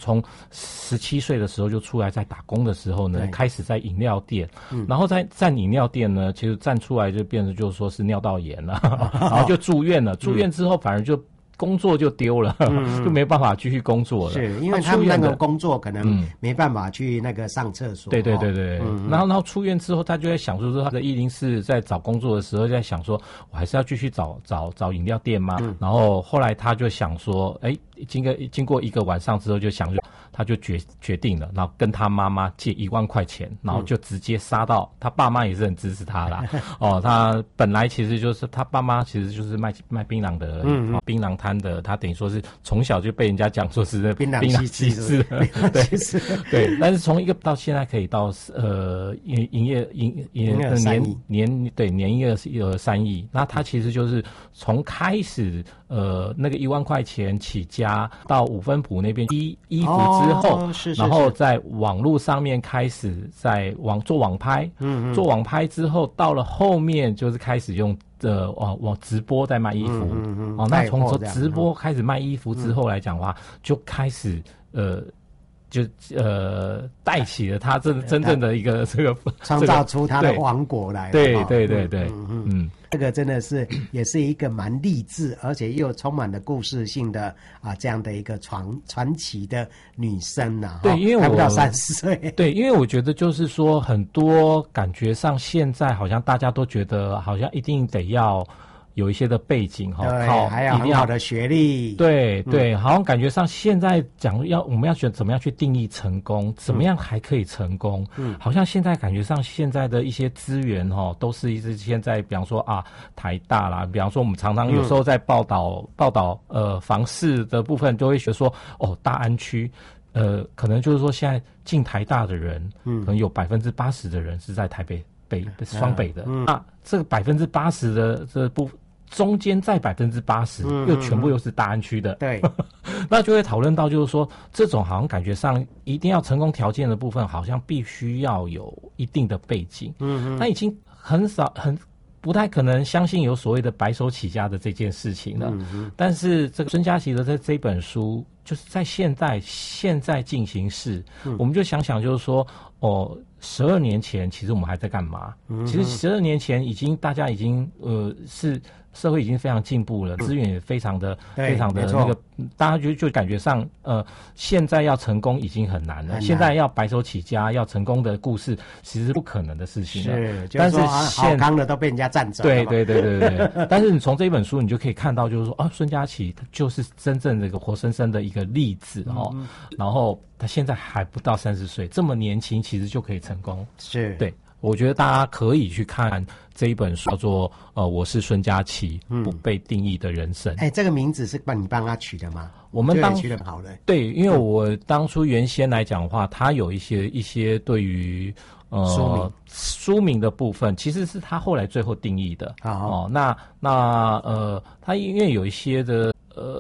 17岁的时候就出来在打工的时候呢，开始在饮料店然后在站饮料店呢，其实站出来就变成就是说是尿道炎了然后就住院了住院之后反而就工作就丢了就没办法继续工作了， 是因为他们那个工作可能没办法去那个上厕所对然后出院之后他就在想说他的104在找工作的时候在想说我还是要继续找饮料店吗然后后来他就想说经过一个晚上之后就想他就决定了，然后跟他妈妈借1万块钱，然后就直接杀到他爸妈也是很支持他啦他本来其实就是他爸妈其实就是卖槟榔的槟榔摊的，他等于说是从小就被人家讲说是槟榔西施对但是从一个到现在可以到营业年营业额3亿，那他其实就是从开始那个1万块钱起家到五分埔那边衣服之后然后在网络上面开始在做网拍做网拍之后到了后面就是开始用往直播在卖衣服那从直播开始卖衣服之后来讲的话就开始带起了他真正的一个这个创造出他的王国来对这个真的是也是一个蛮励志而且又充满了故事性的这样的一个传奇的女生对，因为还不到30岁对，因为我觉得就是说很多感觉上现在好像大家都觉得好像一定得要有一些的背景还有很好的学历对好像感觉上现在讲我们要选怎么样去定义成功怎么样还可以成功好像现在感觉上现在的一些资源都是一直现在比方说台大啦，比方说我们常常有时候在报道房市的部分都会学说大安区可能就是说现在进台大的人，可能有80%的人是在台北双北的，那这个80%的这部分中间再80%又全部又是大安区的， 对， 那就会讨论到就是说，这种好像感觉上一定要成功条件的部分，好像必须要有一定的背景，那已经很不太可能相信有所谓的白手起家的这件事情了。但是这个孙佳琪的这本书，就是在现在进行式，我们就想想就是说，12年前其实我们还在干嘛？其实12年前大家已经是社会已经非常进步了，资源也非常的那个，大家就感觉上现在要成功已经很难了，现在要白手起家要成功的故事其实是不可能的事情了。 是，但是好康的都被人家占走了。 对。但是你从这一本书你就可以看到，就是说孙佳琪就是真正的一个活生生的一个例子然后他现在还不到30岁，这么年轻其实就可以成功。 是， 对。我觉得大家可以去看这一本书，叫做我是孙佳琪，不被定义的人生。 这个名字是你帮他取的吗？ 我们取得很好的。 对，因为我当初原先来讲的话，他有一些对于书名的部分，其实是他后来最后定义的。他因为有一些的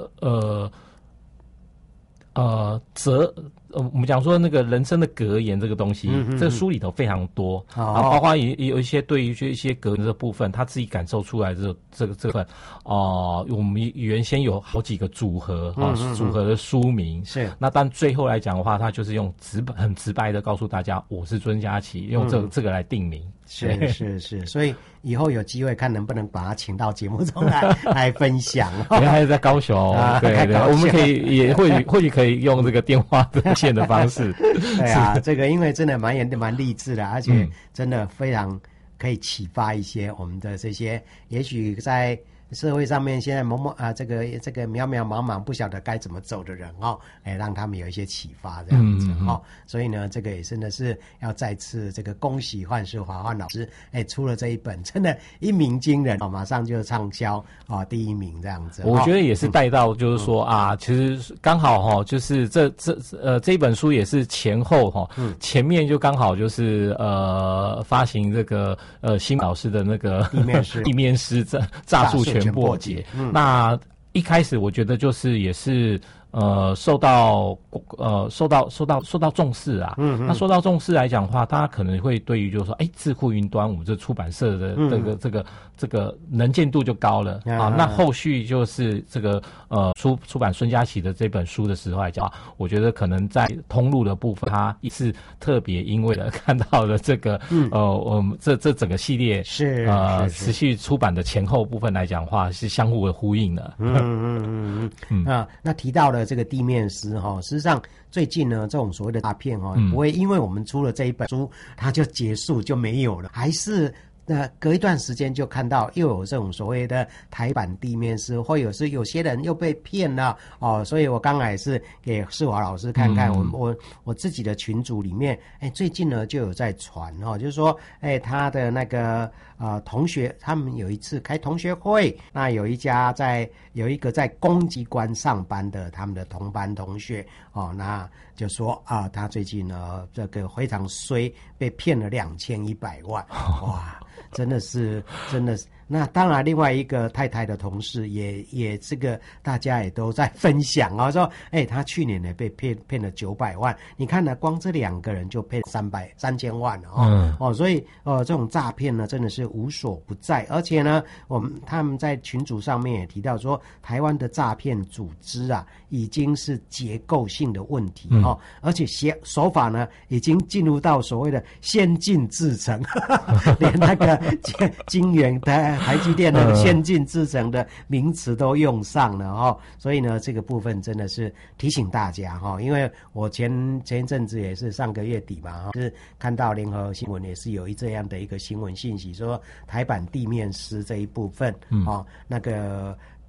我们讲说那个人生的格言这个东西，这个书里头非常多，包括也有一些对于一些格言的部分，他自己感受出来这个部分，我们原先有好几个组合组合的书名是， 那但最后来讲的话，他就是用很直白的告诉大家，我是孙佳琪，用这个来定名。 是，所以以后有机会看能不能把他请到节目中来分享。 他还在高雄，对，我们可以或许可以用这个电话连线的方式。 对啊，这个因为真的蛮励志的，而且真的非常可以启发一些我们的这些，也许在社会上面现在这个渺渺茫茫不晓得该怎么走的人让他们有一些启发这样子所以呢，这个也真的是要再次这个恭喜范世华老师出了这一本，真的一鸣惊人马上就畅销第1名这样子。 我觉得也是带到就是说其实刚好就是这一本书也是前后前面就刚好就是发行这个新老师的那个地面师诈术全破解。那一开始我觉得就是也是受到重视啊。那受到重视来讲的话，大家可能会对于就是说，智库云端我们这出版社的这个能见度就高了那后续就是这个出版孙佳琪的这本书的时候来讲，我觉得可能在通路的部分，他一次特别因为了看到了这个我们这整个系列是持续出版的前后部分来讲的话，是相互的呼应的。 那提到了这个地面师事实上最近呢，这种所谓的诈骗不会因为我们出了这一本书它就结束就没有了，还是隔一段时间就看到又有这种所谓的台版地面师，或有些人又被骗了所以我刚才也是给世华老师看看我自己的群组里面最近呢就有在传就是说他的那个同学他们有一次开同学会，那有一个在公机关上班的他们的同班同学那就说他最近呢这个非常衰，被骗了2100万哇，真的是。那当然另外一个太太的同事也这个大家也都在分享说他去年呢被骗了900万，你看呢光这2个人就骗3000万了所以这种诈骗呢真的是无所不在，而且呢他们在群组上面也提到说，台湾的诈骗组织已经是结构性的问题而且手法呢已经进入到所谓的先进制程连那个晶圆的台积电的先进制程的名词都用上了所以呢这个部分真的是提醒大家因为我前一阵子也是上个月底嘛是看到联合新闻也是有这样的一个新闻信息，说台版地面师这一部分那个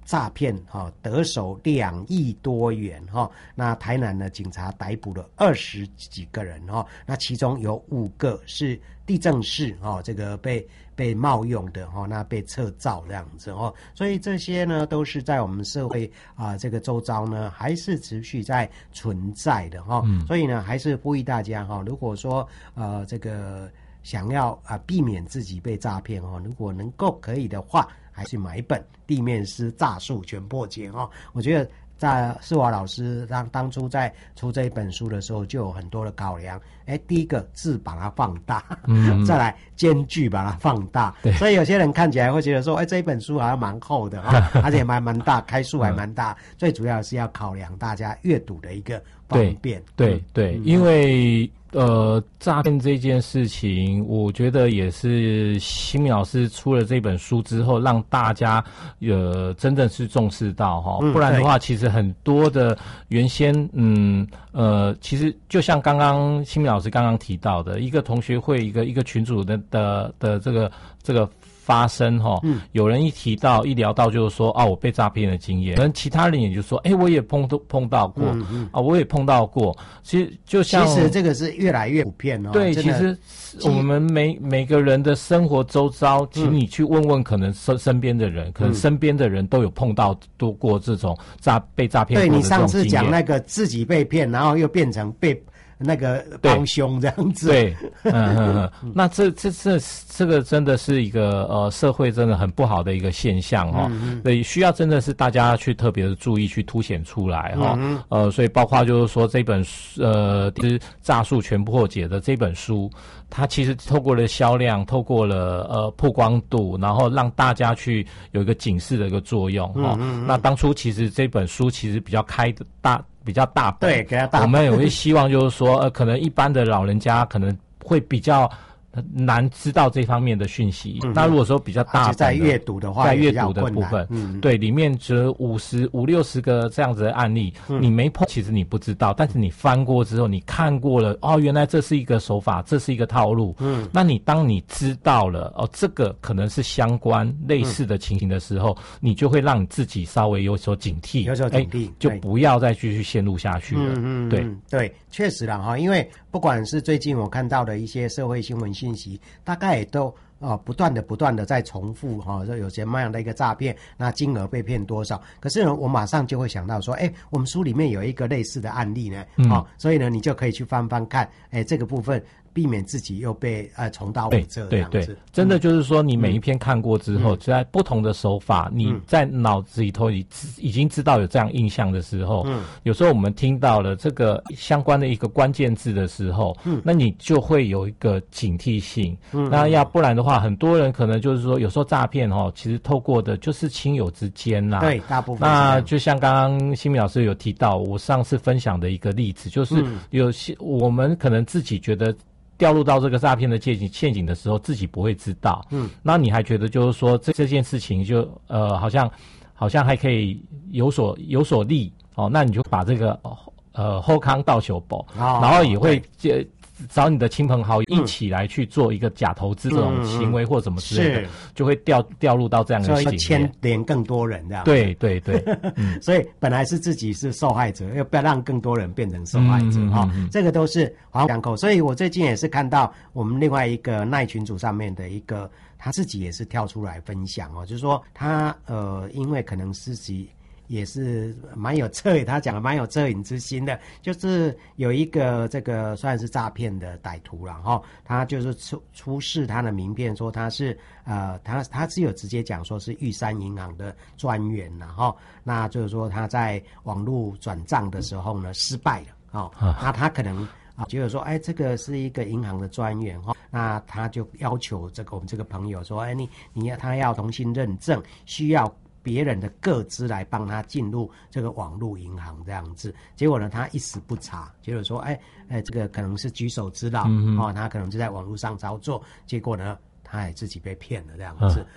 诈骗得手2亿多元那台南呢警察逮捕了20几个人那其中有5个是地政士这个被冒用的那被撤照这样子所以这些呢都是在我们社会这个周遭呢还是持续在存在的所以呢还是呼吁大家如果说这个想要避免自己被诈骗如果能够可以的话，还是买一本《地面师诈术全破解》我觉得在世华老师当初在出这一本书的时候就有很多的考量。第一个字把它放大，再来间距把它放大，所以有些人看起来会觉得说这一本书好像蛮厚的而且蛮大，开数还蛮大最主要是要考量大家阅读的一个方便。 对，因为诈骗这件事情，我觉得也是新民老师出了这本书之后，让大家真正是重视到不然的话，其实很多的原先其实就像刚刚新民老师刚刚提到的，一个同学会一个群组的这个发生有人一聊到就是说我被诈骗的经验，可能其他人也就说我也碰到过我也碰到过。其实就像其实这个是越来越普遍对，其实我们每个人的生活周遭，其实你去问问可能身边的人，可能身边的人都有碰到过这种被诈骗过的这种经验。 对，你上次讲那个自己被骗，然后又变成被那个帮凶这样子。 对，那这个真的是一个社会真的很不好的一个现象对，需要真的是大家去特别的注意去凸显出来所以包括就是说这本诈术全破解的这本书，它其实透过了销量，透过了曝光度，然后让大家去有一个警示的一个作用那当初其实这本书其实比较比较大本， 对，给他大本。 我们也会希望就是说，可能一般的老人家可能会比较难知道这方面的讯息。那如果说比较大本的， 在阅读的话， 在阅读的部分，对，里面只有50-60个这样子的案例，你没碰，其实你不知道，但是你翻过之后，你看过了，原来这是一个手法，这是一个套路。那当你知道了这个可能是相关类似的情形的时候，你就会让你自己稍微有所警惕，就不要再继续陷入下去了。 对，确实啦因为不管是最近我看到的一些社会新闻讯息，大概也都不断的在重复就有什么样的一个诈骗，那金额被骗多少。可是呢，我马上就会想到说我们书里面有一个类似的案例呢所以呢你就可以去翻翻看这个部分，避免自己又被重蹈覆辙这样子。 真的就是说，你每一篇看过之后，在不同的手法，你在脑子里头已经知道有这样印象的时候，有时候我们听到了这个相关的一个关键字的时候，那你就会有一个警惕性。那要不然的话，很多人可能就是说，有时候诈骗其实透过的就是亲友之间呐。 对，大部分。 那就像刚刚新民老师有提到，我上次分享的一个例子，就是有些我们可能自己觉得掉入到这个诈骗的陷阱的时候，自己不会知道。那你还觉得就是说这件事情就好像还可以有所利那你就把这个后康到手保，然后也会找你的亲朋好友一起来去做一个假投资这种行为或什么之类的，就会掉入到这样的陷阱， 牵连更多人这样。 对所以本来是自己是受害者，要不要让更多人变成受害者这个都是环环相扣。所以我最近也是看到我们另外一个赖群组上面的一个，他自己也是跳出来分享就是说他因为可能自己也是他讲的蛮有恻隐之心的，就是有一个这个算是诈骗的歹徒了他就是出示他的名片，说他是他只有直接讲说是玉山银行的专员那就是说他在网络转账的时候呢失败了那他可能觉得说这个是一个银行的专员那他就要求我们这个朋友说他要重新认证，需要别人的个资来帮他进入这个网络银行这样子。结果呢他一时不察，觉得说这个可能是举手之劳他可能就在网络上操作，结果呢他也自己被骗了这样子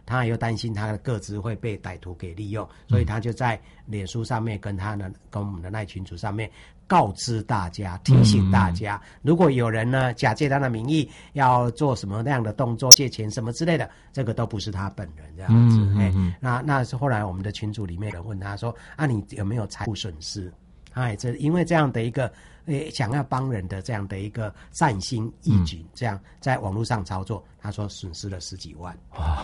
他又担心他的个资会被歹徒给利用，所以他就在脸书上面跟我们的赖群组上面告知大家，提醒大家，如果有人呢假借他的名义要做什么那样的动作，借钱什么之类的，这个都不是他本人这样子。那是后来我们的群组里面有人问他说啊，你有没有财务损失？这因为这样的一个想要帮人的这样的一个善心义举，这样在网络上操作，他说损失了10几万。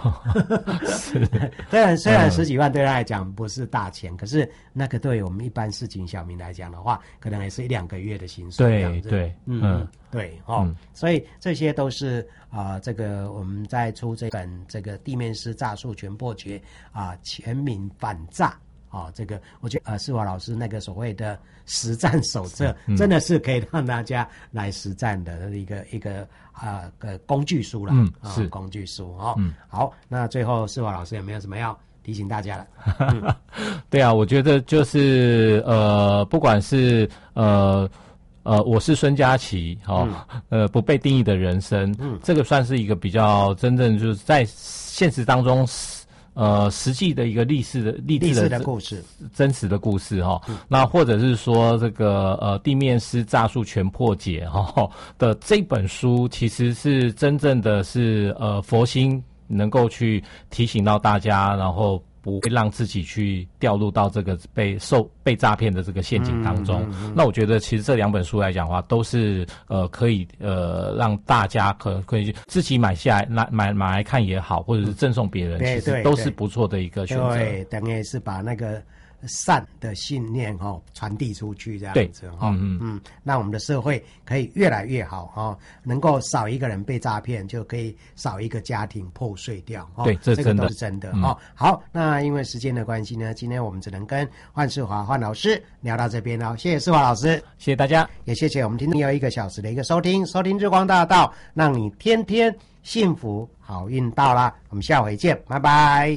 虽然10几万对他来讲不是大钱，可是那个对我们一般市井小民来讲的话，可能也是1-2个月的薪水。对，所以这些都是这个我们在出这本这个地面师诈术全破解全民反诈。这个我觉得世华老师那个所谓的实战手册，真的是可以让大家来实战的一个工具书啦。是工具书。好，那最后世华老师有没有什么要提醒大家了？ 对啊，我觉得就是不管是我是孙佳琪，不被定义的人生，这个算是一个比较真正就是在现实当中。实际的一个励志的故事，真实的故事那或者是说这个地面师诈术全破解的这本书，其实是真正的是佛心能够去提醒到大家，然后不会让自己去掉入到这个被诈骗的这个陷阱当中。那我觉得其实这2本书来讲的话，都是可以让大家可以自己买下来买来看也好，或者是赠送别人，其实都是不错的一个选择。 对，等于是把那个善的信念传递出去这样子。那我们的社会可以越来越好能够少一个人被诈骗，就可以少一个家庭破碎掉。 对，这个都是真的。好，那因为时间的关系呢，今天我们只能跟范世华老师聊到这边了。谢谢世华老师， 谢谢大家， 也谢谢我们听众有1个小时的一个收听日光大道，让你天天幸福好运到啦。我们下回见，拜拜。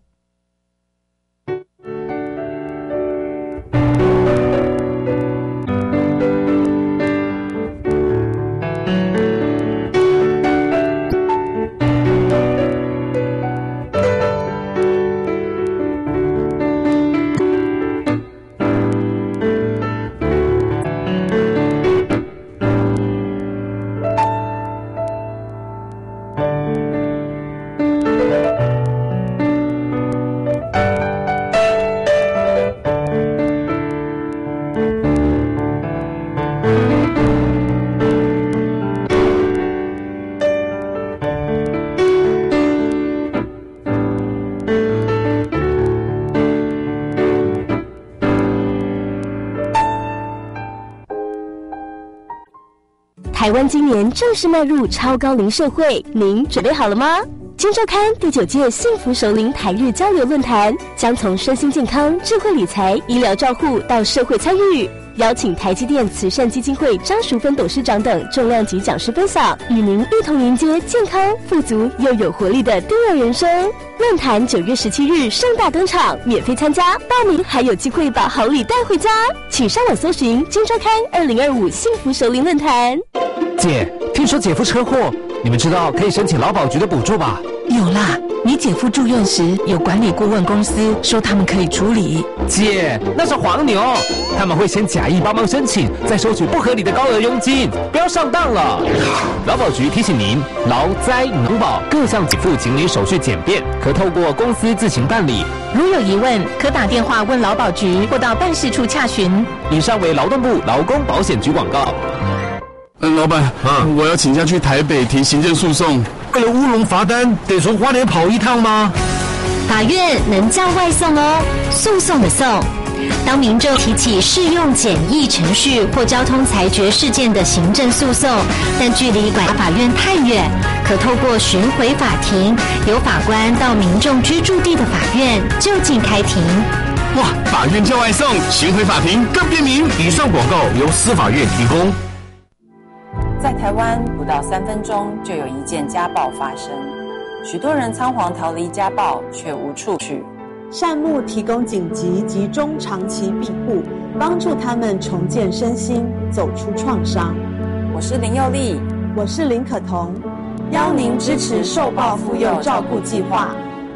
台湾今年正式迈入超高龄社会，您准备好了吗？今周刊第9届幸福熟龄台日交流论坛将从身心健康、智慧理财、医疗照护到社会参与，邀请台积电慈善基金会张淑芬董事长等重量级讲师分享，与您一同迎接健康、富足又有活力的第2人生。论坛9月17日盛大登场，免费参加，报名还有机会把好礼带回家。请上网搜寻今周刊2025幸福熟龄论坛。 姐，听说姐夫车祸，你们知道可以申请劳保局的补助吧？ 有啦，你姐夫住院时有管理顾问公司说他们可以处理。 姐，那是黄牛，他们会先假意帮忙申请，再收取不合理的高额佣金，不要上当了。劳保局提醒您，劳灾农保各项给付请领手续简便，可透过公司自行办理。 如有疑问，可打电话问劳保局或到办事处洽询。 以上为劳动部劳工保险局广告。 老板，我要请假去台北提行政诉讼。 为了乌龙罚单，得从花莲跑一趟吗？ 法院能叫外送哦，诉讼的送。当民众提起适用简易程序或交通裁决事件的行政诉讼，但距离管辖法院太远，可透过巡回法庭，由法官到民众居住地的法院就近开庭。 哇，法院叫外送，巡回法庭更便民。 以上广告由司法院提供。 在台湾，不到3分钟就有一件家暴发生，许多人仓皇逃离家暴，却无处去。 善牧提供紧急及中长期庇护，帮助他们重建身心，走出创伤。 我是林佑丽， 我是林可彤， 邀您支持受暴妇幼照顾计划，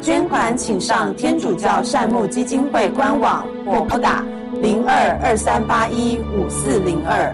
捐款请上天主教善牧基金会官网或拨打0223815402。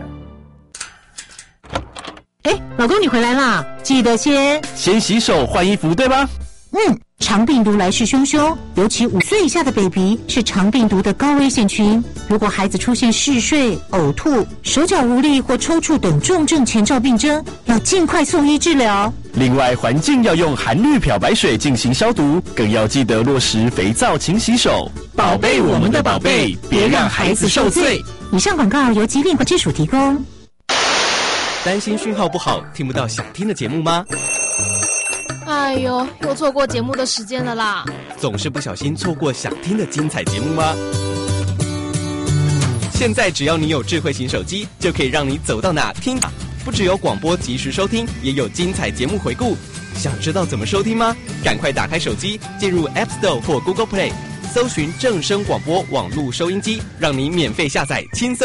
老公你回来啦，记得先洗手换衣服，对吧？ 肠病毒来势汹汹，尤其5岁以下的 baby 是肠病毒的高危险群。如果孩子出现嗜睡、呕吐、手脚无力或抽搐等重症前兆病征，要尽快送医治疗。 另外，环境要用含氯漂白水进行消毒，更要记得落实肥皂勤洗手。宝贝我们的宝贝，别让孩子受罪。 以上广告由疾病管制署提供。 担心讯号不好，听不到想听的节目吗？ 哎呦，又错过节目的时间了啦！ 总是不小心错过想听的精彩节目吗？现在只要你有智慧型手机，就可以让你走到哪听哪。不只有广播及时收听，也有精彩节目回顾。想知道怎么收听吗？赶快打开手机，进入 App Store 或 Google Play，搜寻正声广播网络收音机，让你免费下载轻松